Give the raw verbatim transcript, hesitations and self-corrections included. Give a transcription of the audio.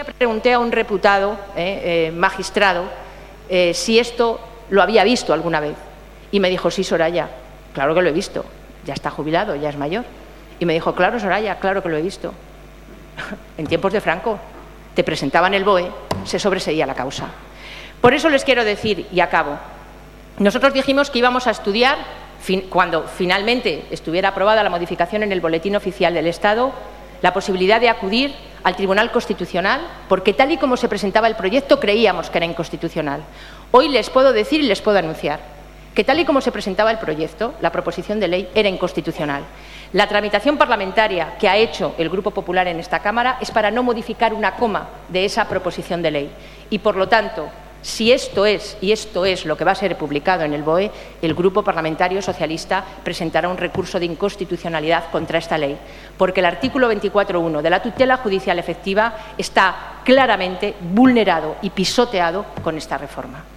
Pregunté a un reputado eh, eh, magistrado eh, si esto lo había visto alguna vez y me dijo, sí, Soraya, claro que lo he visto, ya está jubilado, ya es mayor. Y me dijo, claro, Soraya, claro que lo he visto. En tiempos de Franco te presentaban el B O E, se sobreseía la causa. Por eso les quiero decir, y acabo, nosotros dijimos que íbamos a estudiar, fin, cuando finalmente estuviera aprobada la modificación en el Boletín Oficial del Estado, la posibilidad de acudir al Tribunal Constitucional, porque tal y como se presentaba el proyecto creíamos que era inconstitucional. Hoy les puedo decir y les puedo anunciar que tal y como se presentaba el proyecto, la proposición de ley era inconstitucional. La tramitación parlamentaria que ha hecho el Grupo Popular en esta Cámara es para no modificar una coma de esa proposición de ley. Y, por lo tanto, si esto es, y esto es lo que va a ser publicado en el B O E, el Grupo Parlamentario Socialista presentará un recurso de inconstitucionalidad contra esta ley, porque el artículo veinticuatro punto uno de la tutela judicial efectiva está claramente vulnerado y pisoteado con esta reforma.